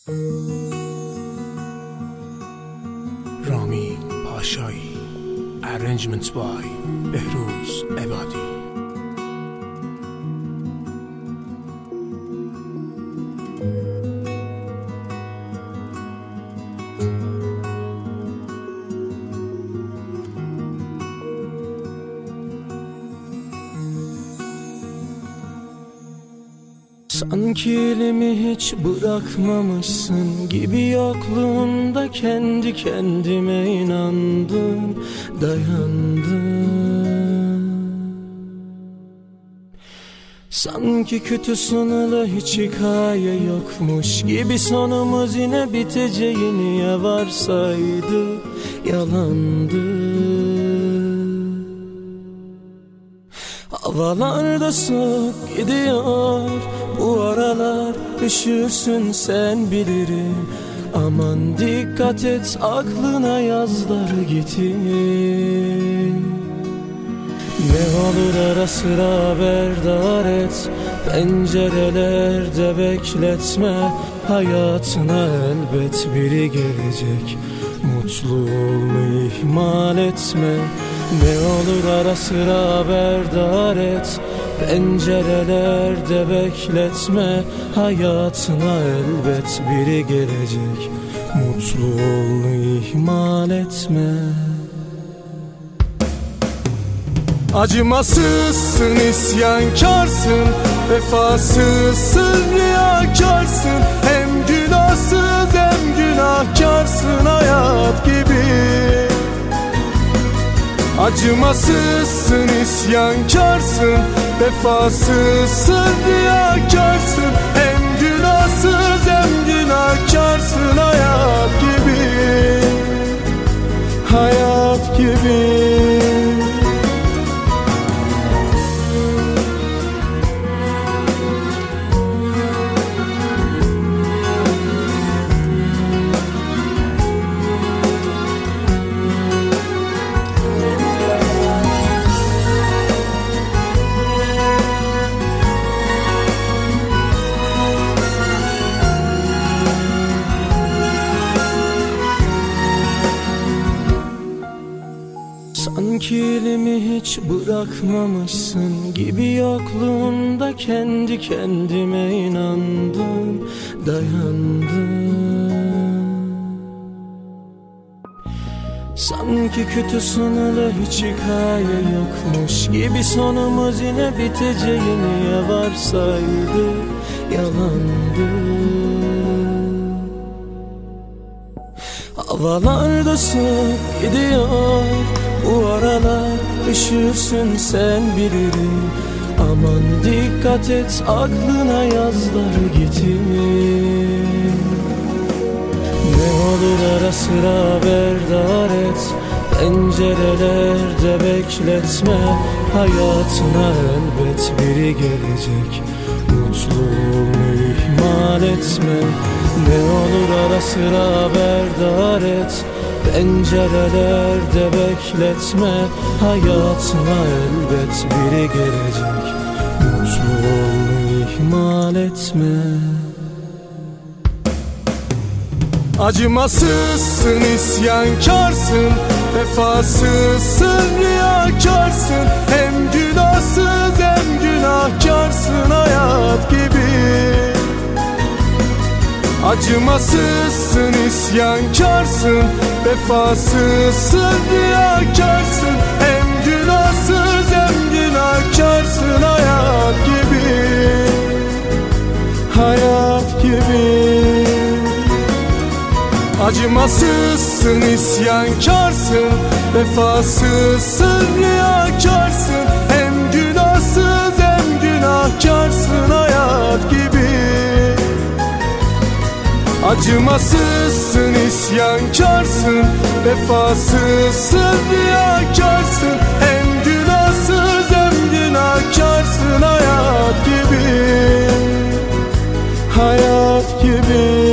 رامین پاشایی. Arrangement by بهروز عبادی. Sanki elimi hiç bırakmamışsın gibi, yokluğunda kendi kendime inandım, dayandım. Sanki kötü sonunda hiç hikaye yokmuş gibi, sonumuz yine biteceğini ya varsaydı, yalandı. Havalarda soğuk gidiyor bu aralar, üşürsün sen bilirim. Aman dikkat et, aklına yazlar getir. Ne olur ara sıra haberdar et, pencerelerde bekletme. Hayatına elbet biri gelecek, mutluluğunu ihmal etme. Ne olur ara sıra haberdar et, pencerelerde bekletme. Hayatına elbet biri gelecek, mutluluğunu ihmal etme. Acımasızsın, isyankarsın, vefasızsın, riyakarsın. Hem günahsız hem günahkarsın hayat gibi. Acımasızsın, isyankarsın, vefasızsın, riyakarsın. Hem günahsız hem günahkarsın hayat gibi. Hayat gibi. Sanki elimi hiç bırakmamışsın gibi, yokluğunda kendi kendime inandım, dayandım. Sanki kötü sonunda hiç hikaye yokmuş gibi, sonumuz yine biteceğini ya varsaydı, yalandı. Havalarda soğuk gidiyor bu aralar, üşürsün sen bilirim. Aman dikkat et, aklına yazlar getir. Ne olur ara sıra haberdar et, pencerelerde bekletme. Hayatına elbet biri gelecek, mutluluğunu ihmal etme. Ne olur ara sıra haberdar et, pencerelerde bekletme. Hayatına elbet biri gelecek, mutluluğunu ihmal etme. Acımasızsın, isyankarsın, vefasızsın, riyakarsın. Hem günahsız hem günahkarsın hayat gibi. Acımasızsın, isyankarsın, vefasızsın, riyakarsın. Hem günahsız hem günahkarsın hayat gibi. Hayat gibi. Acımasızsın, isyankarsın, vefasızsın, riyakarsın. Hem günahsız hem günahkarsın hayat gibi. Acımasızsın, isyankarsın, vefasızsın, riyakarsın. Hem günahsız hem günahkarsın hayat gibi. Hayat gibi.